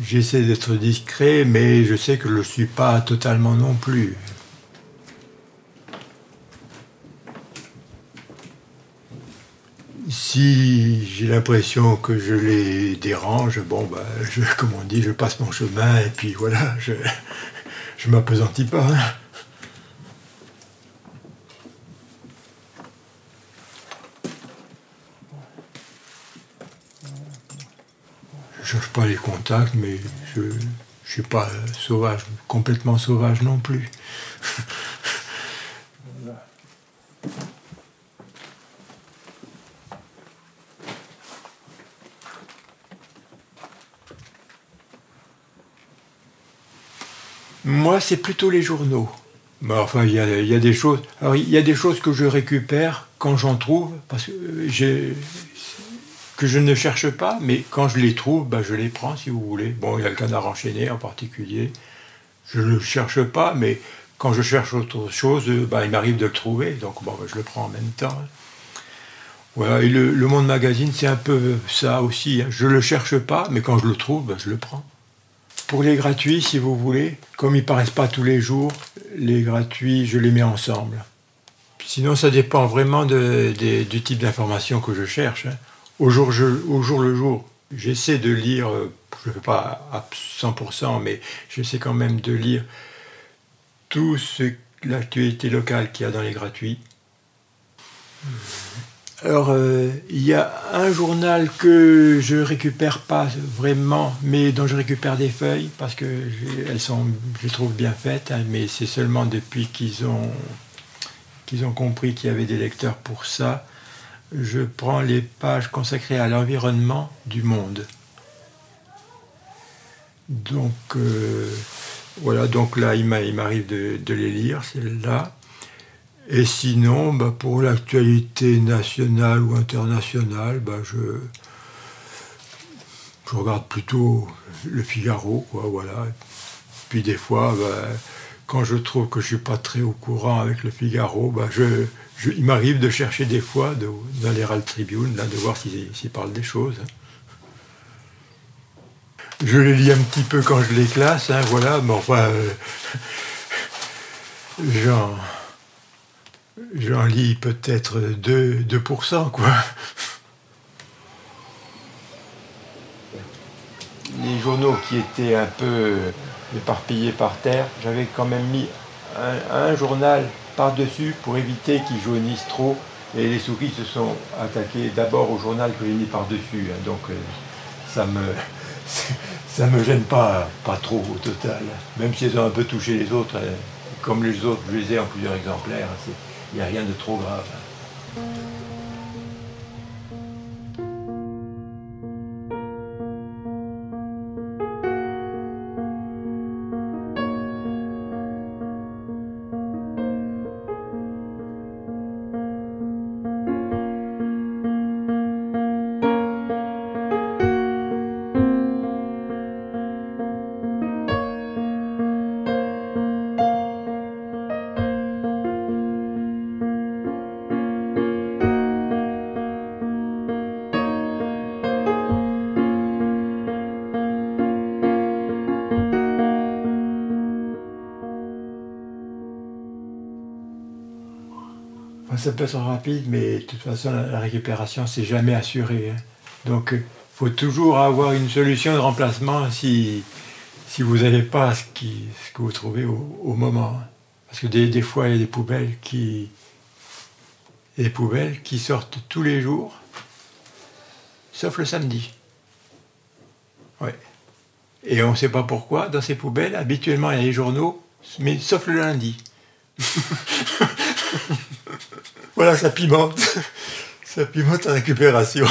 J'essaie d'être discret, mais je sais que je ne le suis pas totalement non plus. Si j'ai l'impression que je les dérange, bon, bah, comme on dit, je passe mon chemin et puis voilà, je m'appesantis pas. Hein. Je cherche pas les contacts, mais je suis pas sauvage, complètement sauvage non plus. Moi, c'est plutôt les journaux. Bah, enfin, il y a des choses. Alors, il y a des choses que je récupère quand j'en trouve, parce que que je ne cherche pas, mais quand je les trouve, bah, je les prends si vous voulez. Bon, il y a le canard enchaîné en particulier. Je ne le cherche pas, mais quand je cherche autre chose, bah, il m'arrive de le trouver, donc bon, bah, je le prends en même temps. Voilà, et le Monde Magazine, c'est un peu ça aussi. Hein. Je ne le cherche pas, mais quand je le trouve, bah, je le prends. Pour les gratuits, si vous voulez, comme ils paraissent pas tous les jours, les gratuits, je les mets ensemble. Sinon, ça dépend vraiment du type d'information que je cherche. Hein. Au jour le jour, j'essaie de lire, je ne fais pas à 100%, mais j'essaie quand même de lire tout l'actualité locale qu'il y a dans les gratuits. Alors, il y a un journal que je récupère pas vraiment, mais dont je récupère des feuilles parce que je les trouve bien faites, hein, mais c'est seulement depuis qu'ils ont compris qu'il y avait des lecteurs pour ça. Je prends les pages consacrées à l'environnement du Monde. Donc, voilà, donc là, il m'arrive de les lire, celles-là. Et sinon, bah, pour l'actualité nationale ou internationale, bah, je regarde plutôt le Figaro, quoi, voilà. Puis des fois, bah, quand je trouve que je suis pas très au courant avec le Figaro, bah, il m'arrive de chercher des fois dans l'Herald Tribune, là, de voir s'ils parlent des choses. Je les lis un petit peu quand je les classe, hein, voilà, mais enfin, j'en lis peut-être 2%, quoi. Les journaux qui étaient un peu éparpillés par terre, j'avais quand même mis un journal par-dessus pour éviter qu'ils jaunissent trop. Et les souris se sont attaquées d'abord au journal que j'ai mis par-dessus. Hein, donc ça me gêne pas trop au total. Même si elles ont un peu touché les autres, comme les autres, je les ai en plusieurs exemplaires. Il n'y a rien de trop grave. Ça peut être rapide, mais de toute façon, la récupération, c'est jamais assuré. Hein. Donc, il faut toujours avoir une solution de remplacement si vous n'avez pas ce que vous trouvez au moment. Parce que des fois, il y a des poubelles qui sortent tous les jours, sauf le samedi. Ouais. Et on ne sait pas pourquoi, dans ces poubelles, habituellement, il y a les journaux, mais sauf le lundi. Voilà, ça pimente. Ça pimente la récupération.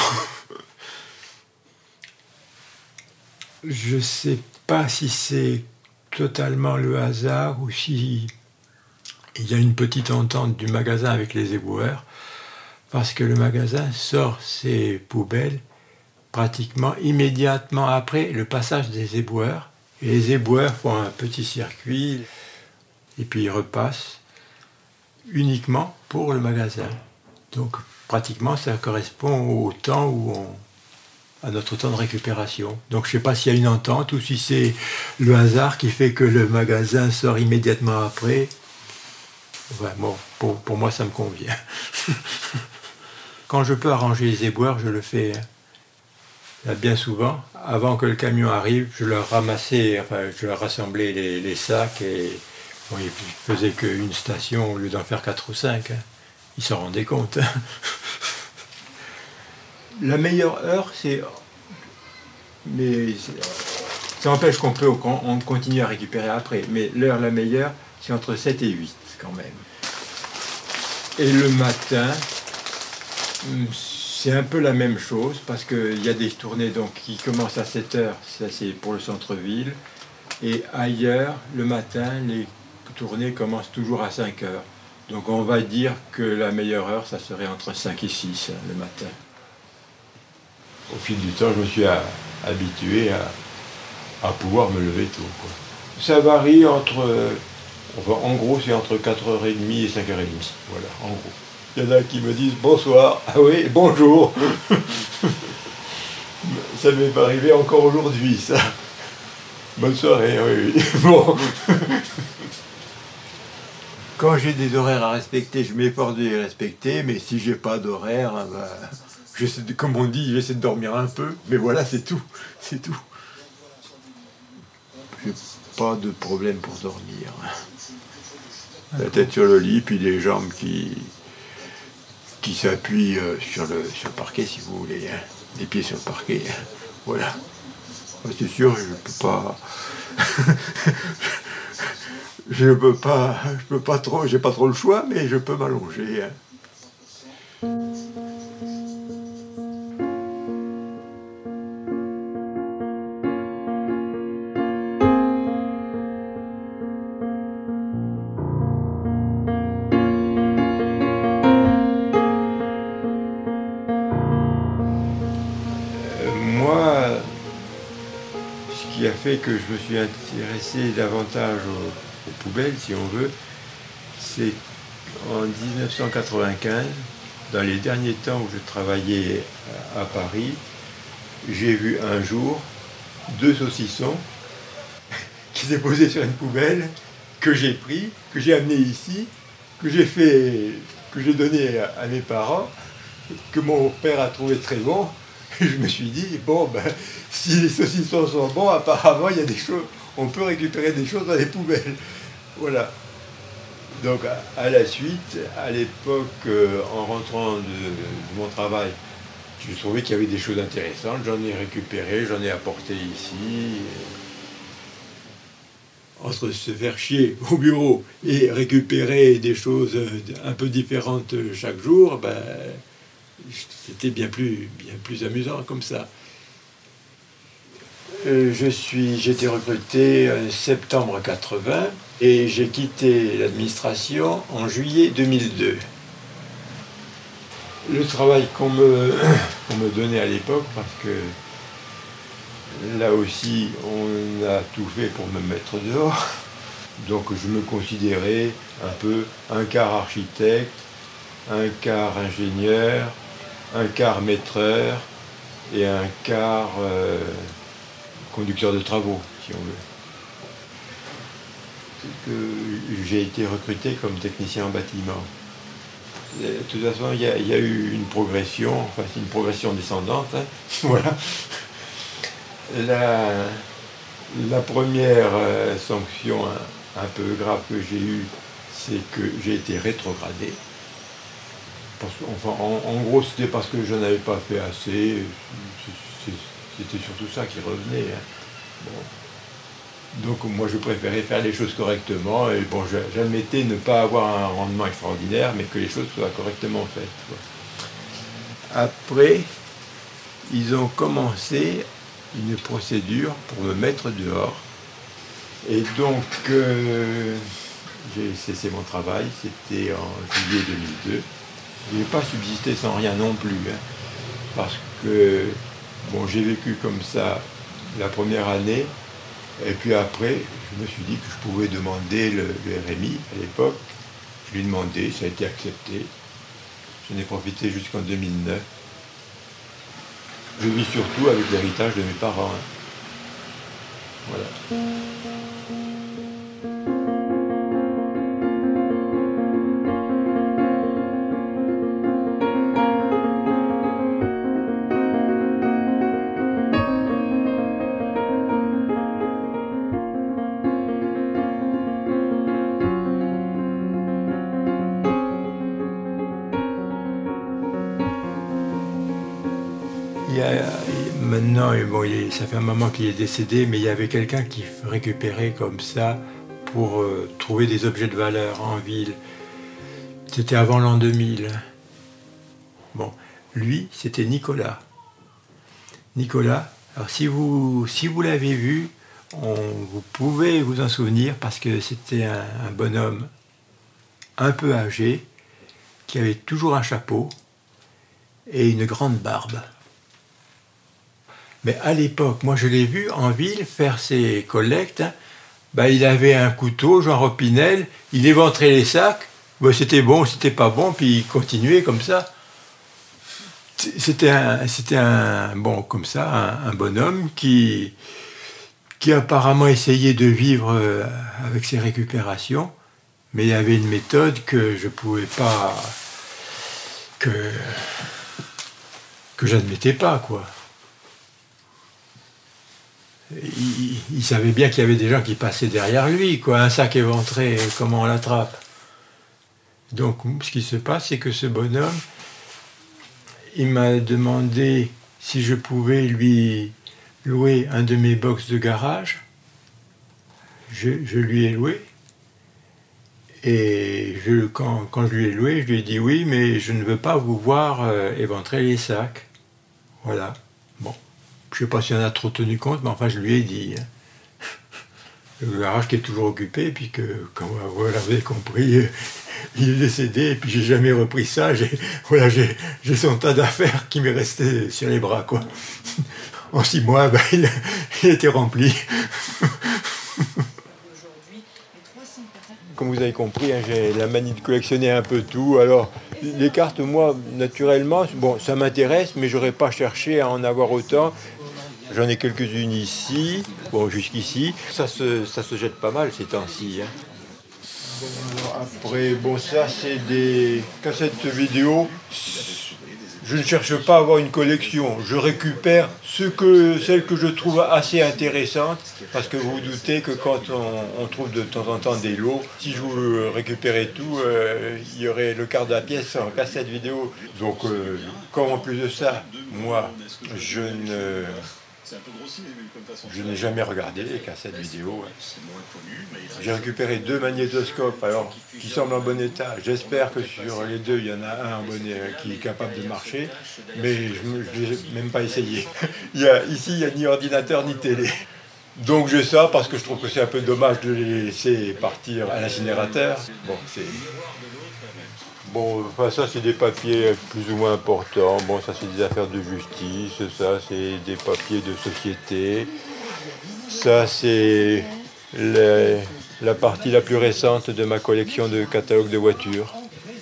Je ne sais pas si c'est totalement le hasard ou si il y a une petite entente du magasin avec les éboueurs, parce que le magasin sort ses poubelles pratiquement immédiatement après le passage des éboueurs. Et les éboueurs font un petit circuit et puis ils repassent uniquement pour le magasin. Donc pratiquement ça correspond au temps où à notre temps de récupération. Donc je ne sais pas s'il y a une entente ou si c'est le hasard qui fait que le magasin sort immédiatement après. Ouais, bon, pour moi, ça me convient. Quand je peux arranger les éboueurs, je le fais bien souvent. Avant que le camion arrive, je leur rassemblais les sacs et bon, ils ne faisaient qu'une station au lieu d'en faire 4 ou 5. Ils s'en rendaient compte. La meilleure heure, c'est... Mais ça empêche on continue à récupérer après. Mais l'heure la meilleure, c'est entre 7 et 8 quand même. Et le matin, c'est un peu la même chose parce qu'il y a des tournées donc, qui commencent à 7 heures, ça c'est pour le centre-ville. Et ailleurs, le matin, les tournées commencent toujours à 5 heures. Donc on va dire que la meilleure heure, ça serait entre 5 et 6 le matin. Au fil du temps, je me suis habitué à pouvoir me lever tôt, quoi. Ça varie en gros, c'est entre 4h30 et 5h30. Voilà, en gros. Il y en a qui me disent bonsoir. Ah oui, bonjour. Ça m'est arrivé encore aujourd'hui, ça. Bonne soirée, oui. Bon. Quand j'ai des horaires à respecter, je m'efforce de les respecter, mais si j'ai pas d'horaire, comme on dit, j'essaie de dormir un peu, mais voilà, c'est tout. C'est tout. J'ai pas de problème pour dormir. La tête sur le lit, puis les jambes qui s'appuient sur le parquet, si vous voulez. Hein. Les pieds sur le parquet. Hein. Voilà. C'est sûr, je peux pas... je peux pas trop, j'ai pas trop le choix, mais je peux m'allonger. Hein. Moi, ce qui a fait que je me suis intéressé davantage aux poubelles, si on veut, c'est en 1995, dans les derniers temps où je travaillais à Paris, j'ai vu un jour 2 saucissons qui étaient posés sur une poubelle, que j'ai pris, que j'ai amené ici, que j'ai donné à mes parents, que mon père a trouvé très bon. Et je me suis dit, bon, si les saucissons sont bons, apparemment, il y a des choses, on peut récupérer des choses dans les poubelles. Voilà. Donc, à la suite, à l'époque, en rentrant de mon travail, je trouvais qu'il y avait des choses intéressantes. J'en ai récupéré, j'en ai apporté ici. Entre se faire chier au bureau et récupérer des choses un peu différentes chaque jour, c'était bien plus amusant comme ça. J'ai été recruté en septembre 80 et j'ai quitté l'administration en juillet 2002. Le travail qu'on me donnait à l'époque, parce que là aussi on a tout fait pour me mettre dehors, donc je me considérais un peu un quart architecte, un quart ingénieur, un quart maîtreur et un quart conducteur de travaux, si on veut. J'ai été recruté comme technicien en bâtiment. De toute façon, il y a eu une progression, enfin c'est une progression descendante, hein. Voilà. La première sanction un peu grave que j'ai eue, c'est que j'ai été rétrogradé. En gros, c'était parce que je n'avais pas fait assez. C'était surtout ça qui revenait. Hein. Bon. Donc moi, je préférais faire les choses correctement. Et bon, j'admettais ne pas avoir un rendement extraordinaire, mais que les choses soient correctement faites. Quoi. Après, ils ont commencé une procédure pour me mettre dehors. Et donc, j'ai cessé mon travail. C'était en juillet 2002. Je n'ai pas subsisté sans rien non plus, hein, parce que bon, j'ai vécu comme ça la première année, et puis après, je me suis dit que je pouvais demander le RMI à l'époque. Je l'ai demandé, ça a été accepté. J'en ai profité jusqu'en 2009. Je vis surtout avec l'héritage de mes parents. Hein. Voilà. Maintenant, bon, ça fait un moment qu'il est décédé, mais il y avait quelqu'un qui récupérait comme ça pour trouver des objets de valeur en ville. C'était avant l'an 2000. Bon, lui, c'était Nicolas. Nicolas, alors si vous l'avez vu, vous pouvez vous en souvenir parce que c'était un bonhomme un peu âgé qui avait toujours un chapeau et une grande barbe. Mais à l'époque, moi je l'ai vu en ville faire ses collectes. Ben, il avait un couteau, genre Opinel, il éventrait les sacs. Ben, c'était bon, c'était pas bon, puis il continuait comme ça. C'était un bonhomme qui apparemment essayait de vivre avec ses récupérations, mais il y avait une méthode que je pouvais pas, que j'admettais pas, quoi. Il savait bien qu'il y avait des gens qui passaient derrière lui, quoi. Un sac éventré, comment on l'attrape? Donc, ce qui se passe, c'est que ce bonhomme, il m'a demandé si je pouvais lui louer un de mes box de garage. Je lui ai loué. Et quand je lui ai loué, je lui ai dit oui, mais je ne veux pas vous voir éventrer les sacs. Voilà. Bon. Je ne sais pas s'il en a trop tenu compte, mais enfin je lui ai dit. Le garage qui est toujours occupé, et puis que, comme vous l'avez compris, il est décédé, et puis j'ai jamais repris ça. J'ai son tas d'affaires qui m'est resté sur les bras, quoi. En 6 mois, ben, il était rempli. Comme vous avez compris, hein, j'ai la manie de collectionner un peu tout. Alors, les cartes, moi, naturellement, bon, ça m'intéresse, mais j'aurais pas cherché à en avoir autant. J'en ai quelques-unes ici, bon, jusqu'ici. Ça se jette pas mal ces temps-ci. Hein. Bon, alors après, bon, ça, c'est des cassettes vidéo. Je ne cherche pas à avoir une collection. Je récupère celles que je trouve assez intéressantes, parce que vous vous doutez que quand on trouve de temps en temps des lots, si je vous récupérais tout, il y aurait le quart de la pièce en cassette vidéo. Donc, comme en plus de ça, moi, je n'ai jamais regardé les cassettes vidéo. J'ai récupéré 2 magnétoscopes alors, qui semblent en bon état. J'espère que sur les 2, il y en a un en bon état qui est capable de marcher, mais je ne l'ai même pas essayé. Ici, il n'y a ni ordinateur ni télé. Donc j'ai ça parce que je trouve que c'est un peu dommage de les laisser partir à l'incinérateur. Bon, enfin, ça c'est des papiers plus ou moins importants. Bon, ça c'est des affaires de justice, ça c'est des papiers de société. Ça c'est la partie la plus récente de ma collection de catalogues de voitures.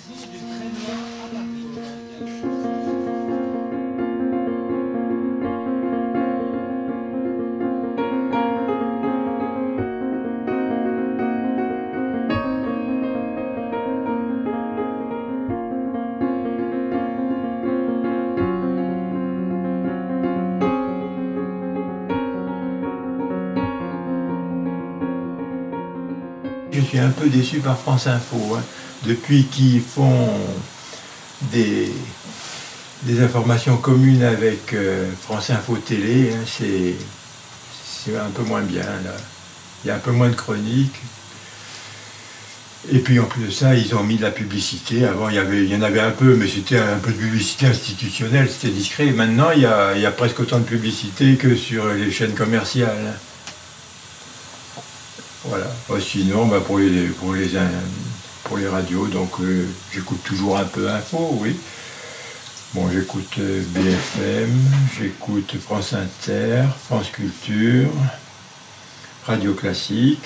Je suis un peu déçu par France Info. Hein. Depuis qu'ils font des informations communes avec France Info Télé, hein, c'est un peu moins bien. Là. Il y a un peu moins de chroniques. Et puis en plus de ça, ils ont mis de la publicité. Avant, il y en avait un peu, mais c'était un peu de publicité institutionnelle, c'était discret. Maintenant, il y a presque autant de publicité que sur les chaînes commerciales. Voilà. Sinon, bah, pour les radios, donc j'écoute toujours un peu Info, oui. Bon, j'écoute BFM, j'écoute France Inter, France Culture, Radio Classique,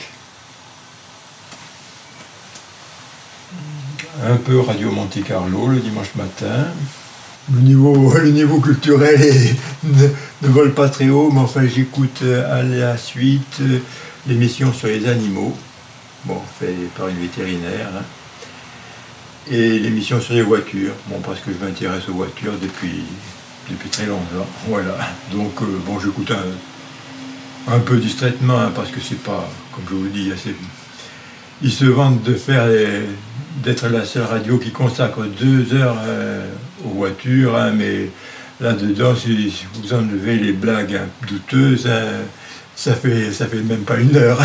un peu Radio Monte Carlo le dimanche matin. Le niveau culturel ne vole pas très haut, mais enfin j'écoute à la suite l'émission sur les animaux, bon, fait par une vétérinaire, hein, et l'émission sur les voitures, bon, parce que je m'intéresse aux voitures depuis très longtemps, voilà. Donc, bon, j'écoute un peu distraitement, hein, parce que c'est pas, comme je vous le dis, ils se vantent d'être la seule radio qui consacre 2 heures aux voitures, hein, mais là-dedans, si vous enlevez les blagues douteuses, hein, ça fait même pas 1 heure.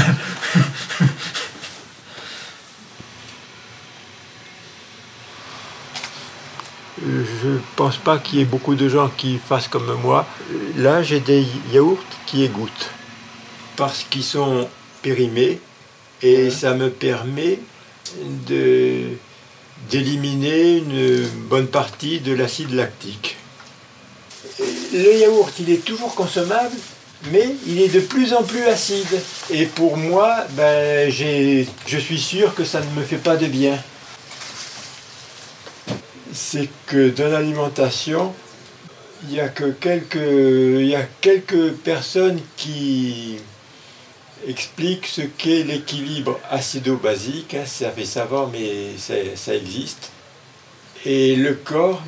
Je pense pas qu'il y ait beaucoup de gens qui fassent comme moi. Là, j'ai des yaourts qui égouttent parce qu'ils sont périmés et ça me permet d'éliminer une bonne partie de l'acide lactique. Le yaourt, il est toujours consommable, mais il est de plus en plus acide. Et pour moi, je suis sûr que ça ne me fait pas de bien. C'est que dans l'alimentation, il y a quelques personnes qui expliquent ce qu'est l'équilibre acido-basique, hein, ça fait savoir, mais ça existe. Et le corps,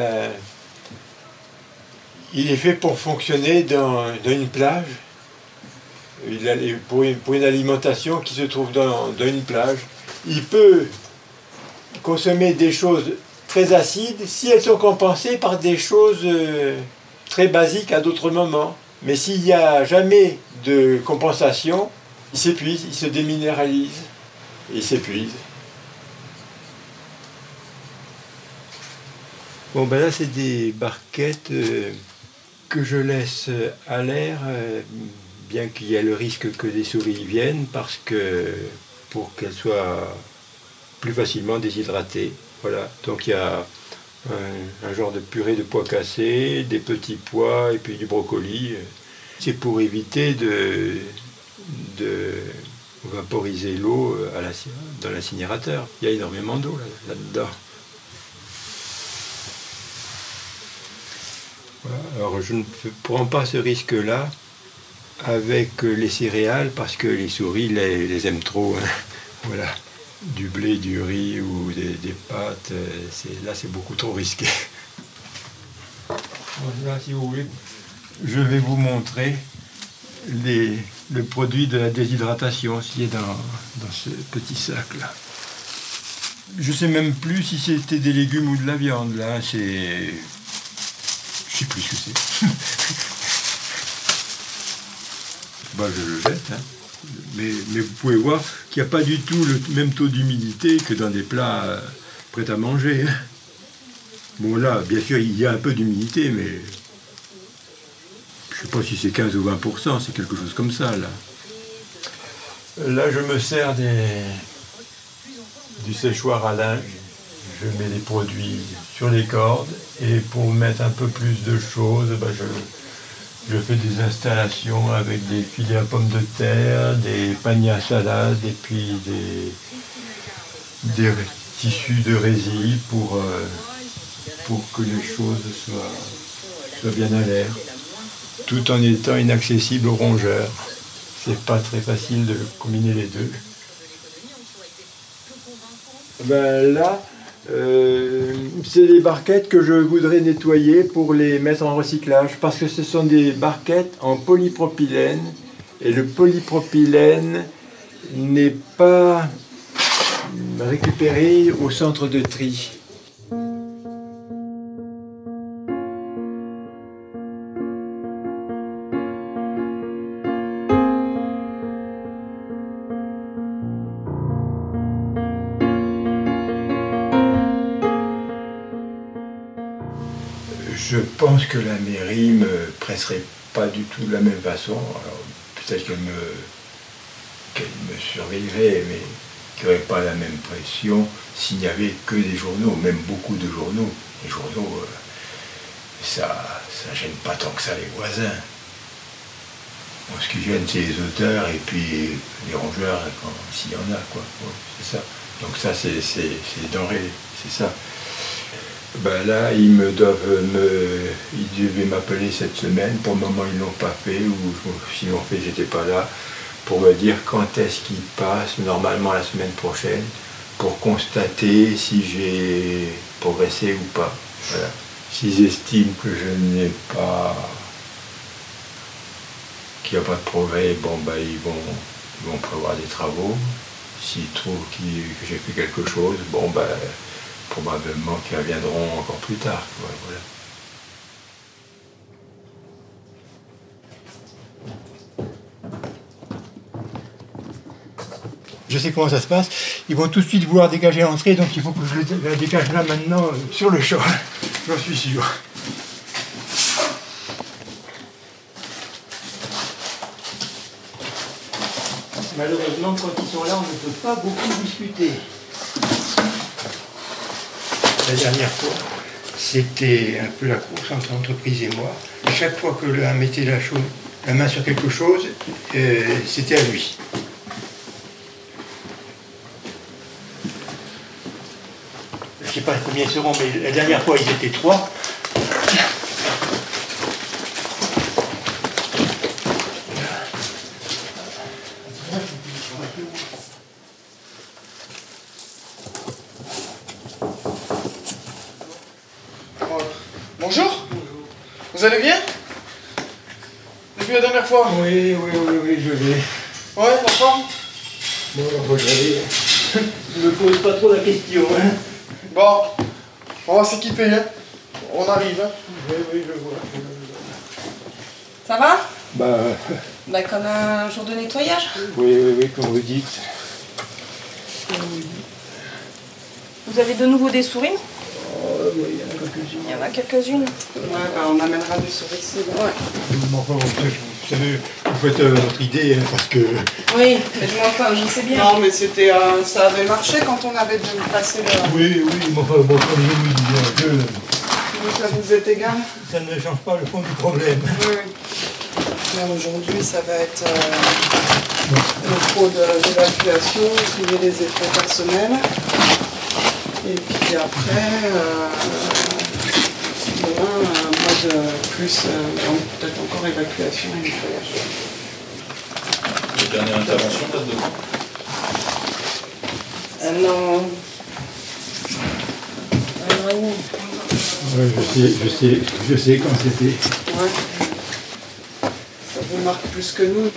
il est fait pour fonctionner dans une plage, pour une alimentation qui se trouve dans une plage. Il peut consommer des choses très acides si elles sont compensées par des choses très basiques à d'autres moments. Mais s'il n'y a jamais de compensation, il s'épuise, il se déminéralise, et il s'épuise. Bon, là, c'est des barquettes que je laisse à l'air, bien qu'il y ait le risque que des souris viennent, pour qu'elles soient plus facilement déshydratées. Voilà, donc il y a un genre de purée de pois cassés, des petits pois et puis du brocoli. C'est pour éviter de vaporiser l'eau dans l'incinérateur. Il y a énormément d'eau là-dedans. Voilà. Alors je ne prends pas ce risque-là avec les céréales parce que les souris les aiment trop. Hein. Voilà. Du blé, du riz ou des pâtes, là c'est beaucoup trop risqué. Là, si vous voulez, je vais vous montrer le produit de la déshydratation qui est dans ce petit sac là. Je sais même plus si c'était des légumes ou de la viande là, je sais plus ce que c'est. Je le jette, hein. Mais vous pouvez voir qu'il n'y a pas du tout le même taux d'humidité que dans des plats prêts à manger. Bon là, bien sûr, il y a un peu d'humidité, mais je ne sais pas si c'est 15 ou 20%, c'est quelque chose comme ça, là. Là, je me sers du séchoir à linge. Je mets les produits sur les cordes, et pour mettre un peu plus de choses, je fais des installations avec des filets à pommes de terre, des paniers à salade et puis des tissus de résille pour que les choses soient bien à l'air, tout en étant inaccessible aux rongeurs. C'est pas très facile de combiner les deux. Là, c'est des barquettes que je voudrais nettoyer pour les mettre en recyclage parce que ce sont des barquettes en polypropylène et le polypropylène n'est pas récupéré au centre de tri. Je pense que la mairie me presserait pas du tout de la même façon. Alors, peut-être qu'elle me surveillerait, mais qu'il n'y aurait pas la même pression s'il n'y avait que des journaux, même beaucoup de journaux. Les journaux, ça gêne pas tant que ça les voisins. Bon, ce qui gêne, c'est les auteurs et puis les rongeurs, s'il y en a, quoi. Ouais, c'est ça. Donc ça, c'est denrées, c'est ça. Ben là, ils devaient m'appeler cette semaine. Pour le moment, ils ne l'ont pas fait, ou s'ils l'ont fait, j'étais pas là, pour me dire quand est-ce qu'ils passent, normalement la semaine prochaine, pour constater si j'ai progressé ou pas. Voilà. S'ils estiment que je n'ai pas, qu'il n'y a pas de progrès, bon, ben, ils vont prévoir des travaux. S'ils trouvent que j'ai fait quelque chose, bon, ben, probablement qu'ils reviendront encore plus tard. Voilà. Je sais comment ça se passe. Ils vont tout de suite vouloir dégager l'entrée, donc il faut que je la dégage là maintenant sur le champ. J'en suis sûr. Malheureusement, quand ils sont là, on ne peut pas beaucoup discuter. La dernière fois, c'était un peu la course entre l'entreprise et moi. Chaque fois que l'un mettait la main sur quelque chose, c'était à lui. Je ne sais pas combien ils seront, mais la dernière fois, ils étaient 3. Bonjour. Vous allez bien? Depuis la dernière fois? Oui, je vais. Ouais, en forme? Bon, alors, ne me pose pas trop la question. Hein. Bon, on va s'équiper, hein. On arrive, hein. Oui, je vois. Ça va? Bah, Comme un jour de nettoyage. oui, comme vous dites. Vous avez de nouveau des souris? Oui, il y en a quelques-unes. Il y en a quelques-unes. Ouais, on amènera des souris ici. Ouais. Enfin, vous savez, vous faites votre idée, hein, parce que... Oui, mais je sais bien. Non, mais c'était, ça avait marché quand on avait dû passer le... Oui, mais enfin, bon, comme je vous disais, Donc ça vous est égal? ça ne change pas le fond du problème. Oui. Là, aujourd'hui, ça va être le pro d'évacuation, trier les effets personnels. Et puis après, demain, un mode plus, peut-être encore évacuation et nettoyage. La dernière intervention date de quand? Non. Un an et demi. Oui, je sais quand c'était. Ouais. Ça vous marque plus que nous.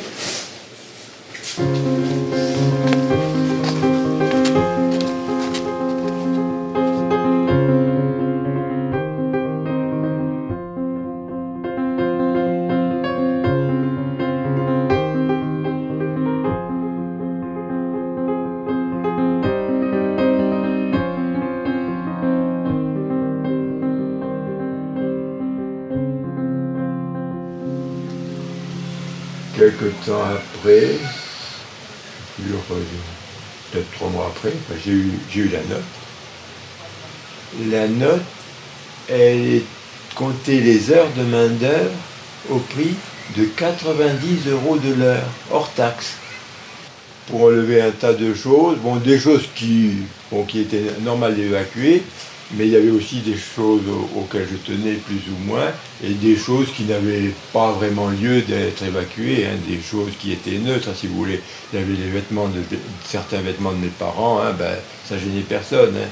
Quelque temps après, peut-être 3 mois après, j'ai eu la note. La note, elle comptait les heures de main-d'œuvre au prix de 90 € de l'heure, hors taxe. Pour enlever un tas de choses, bon, des choses qui étaient normales d'évacuer, mais il y avait aussi des choses auxquelles je tenais plus ou moins, et des choses qui n'avaient pas vraiment lieu d'être évacuées, hein, des choses qui étaient neutres, si vous voulez. Il y avait les vêtements certains vêtements de mes parents, hein, ça gênait personne. Hein.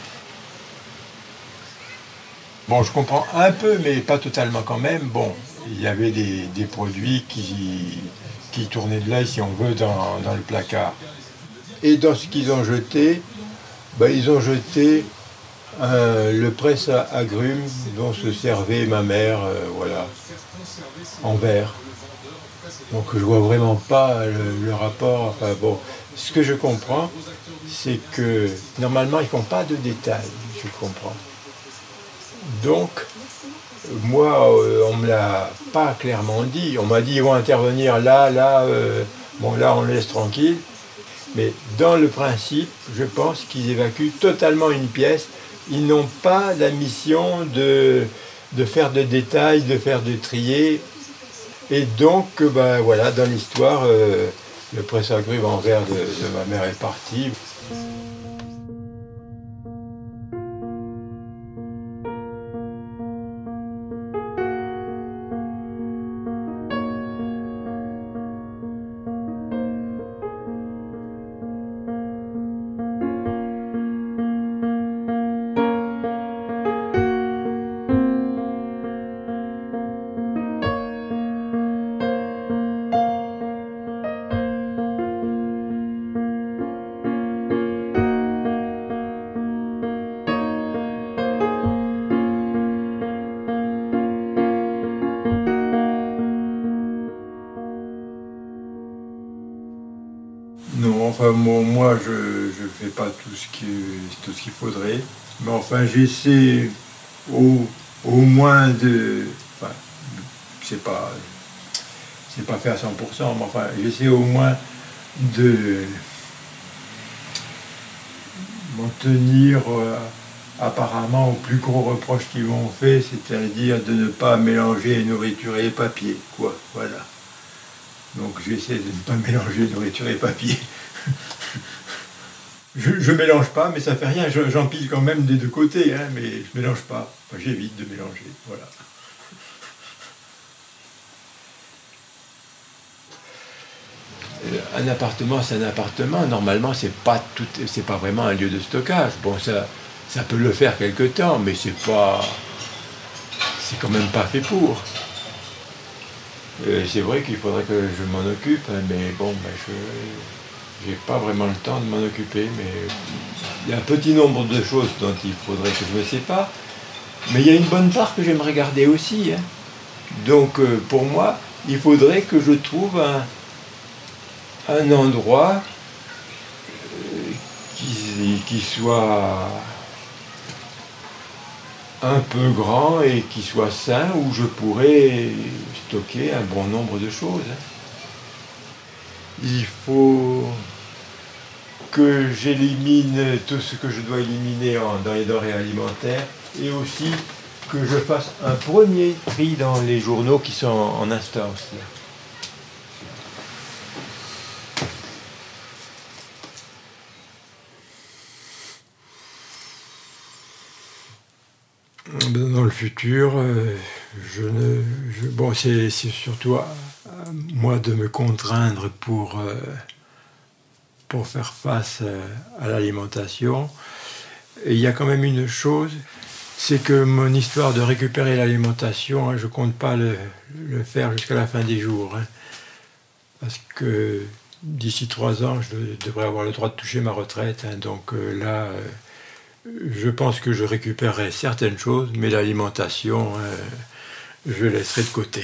Bon, je comprends un peu, mais pas totalement quand même. Bon, il y avait des produits qui tournaient de là, si on veut, dans le placard. Et dans ce qu'ils ont jeté, ils ont jeté le presse à agrumes dont se servait ma mère, en verre. Donc je vois vraiment pas le rapport. Enfin bon, ce que je comprends, c'est que normalement ils font pas de détails, je comprends. Donc moi, on me l'a pas clairement dit. On m'a dit ils vont intervenir là, là on laisse tranquille. Mais dans le principe, je pense qu'ils évacuent totalement une pièce. Ils n'ont pas la mission de faire de détails, de faire de trier. Et donc, dans l'histoire, le presse-agrumes en verre de ma mère est parti. enfin, moi, je ne fais pas tout ce qu'il faudrait. Mais enfin, j'essaie au moins de... Enfin, c'est pas fait à 100%, mais enfin, j'essaie au moins de m'en tenir apparemment au plus gros reproche qu'ils m'ont fait, c'est-à-dire de ne pas mélanger nourriture et papier, quoi, voilà. Donc j'essaie de ne pas mélanger nourriture et papier. Je mélange pas, mais ça fait rien, j'empile quand même des deux côtés, hein, mais je mélange pas. Enfin, j'évite de mélanger, voilà. Un appartement, c'est un appartement. Normalement, c'est pas vraiment un lieu de stockage. Bon, ça peut le faire quelque temps, mais c'est quand même pas fait pour. C'est vrai qu'il faudrait que je m'en occupe, mais bon, je n'ai pas vraiment le temps de m'en occuper. Mais il y a un petit nombre de choses dont il faudrait que je me sépare. Mais il y a une bonne part que j'aimerais garder aussi, hein. Donc, pour moi, il faudrait que je trouve un endroit qui soit un peu grand et qui soit sain, où je pourrais stocker un bon nombre de choses. Il faut que j'élimine tout ce que je dois éliminer dans les denrées alimentaires et aussi que je fasse un premier tri dans les journaux qui sont en instance. Dans le futur, bon, c'est surtout à moi de me contraindre pour faire face à l'alimentation. Et il y a quand même une chose, c'est que mon histoire de récupérer l'alimentation, hein, je ne compte pas le faire jusqu'à la fin des jours. Hein, parce que d'ici 3 ans, je devrais avoir le droit de toucher ma retraite. Hein, donc là... je pense que je récupérerai certaines choses, mais l'alimentation, je laisserai de côté.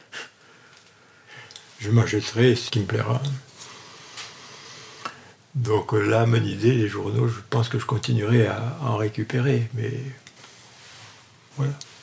Je m'achèterai ce qui me plaira. Donc là, mon idée, les journaux, je pense que je continuerai à en récupérer, mais voilà.